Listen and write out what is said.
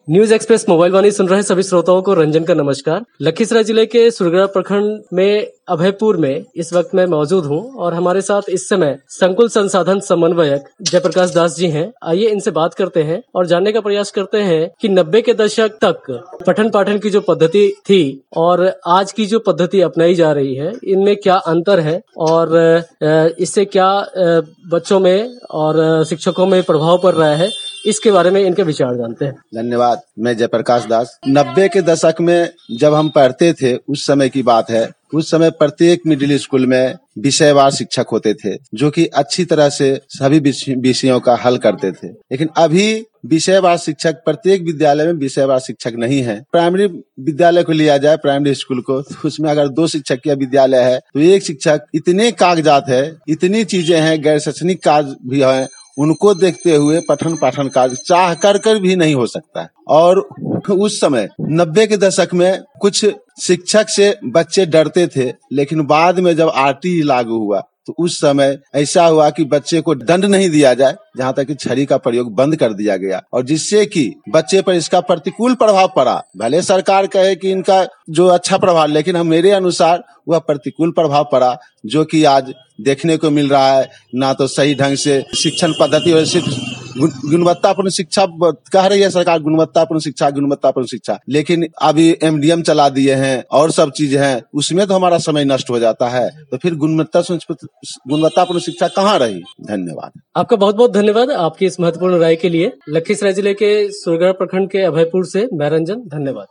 News express mobile Vani सुन रहे सभी श्रोताओं को रंजन का नमस्कार। लखीसराय जिले के सुरगड़ा प्रखंड में अभयपुर में इस वक्त मैं मौजूद हूं और हमारे साथ इस समय संकुल संसाधन समन्वयक जयप्रकाश दास जी हैं। आइए इनसे बात करते हैं और जानने का प्रयास करते हैं कि 90 के दशक तक पठन पाठन की जो पद्धति थी और आज की जो पद्धति अपनाई जा रही है, इनमें क्या अंतर है और इससे क्या बच्चों में और शिक्षकों में प्रभाव पड़ रहा है, इसके बारे में इनके विचार जानते हैं। धन्यवाद। मैं जयप्रकाश दास। 90 के दशक में जब हम पढ़ते थे, उस समय की बात है। उस समय प्रत्येक मिडिल स्कूल में विषयवार शिक्षक होते थे जो कि अच्छी तरह से सभी विषयों का हल करते थे। लेकिन अभी विषयवार शिक्षक प्रत्येक विद्यालय में विषयवार शिक्षक नहीं है। प्राइमरी विद्यालय को लिया जाए, प्राइमरी स्कूल को, तो उसमें अगर 2 शिक्षक का विद्यालय है तो एक शिक्षक, इतने कागजात है, इतनी चीजें हैं, गैर शैक्षणिक कार्य भी है, उनको देखते हुए पठन पाठन कार्य चाह कर भी नहीं हो सकता है। और उस समय 90 के दशक में कुछ शिक्षक से बच्चे डरते थे, लेकिन बाद में जब आरटी लागू हुआ तो उस समय ऐसा हुआ कि बच्चे को दंड नहीं दिया जाए, जहाँ तक कि छड़ी का प्रयोग बंद कर दिया गया, और जिससे कि बच्चे पर इसका प्रतिकूल प्रभाव पड़ा। भले सरकार कहे कि इनका जो अच्छा प्रभाव, लेकिन मेरे अनुसार वह प्रतिकूल प्रभाव पड़ा, जो कि आज देखने को मिल रहा है। ना तो सही ढंग से शिक्षण पद्धति और गुणवत्तापूर्ण शिक्षा कह रही है सरकार, गुणवत्तापूर्ण शिक्षा, लेकिन अभी एमडीएम चला दिए हैं और सब चीज हैं, उसमें तो हमारा समय नष्ट हो जाता है। तो फिर गुणवत्तापूर्ण शिक्षा कहाँ रही। धन्यवाद। आपका बहुत बहुत धन्यवाद आपकी इस महत्वपूर्ण राय के लिए। लखीसराय जिले के सुरगड़ा प्रखंड के अभयपुर से मैं रंजन, धन्यवाद।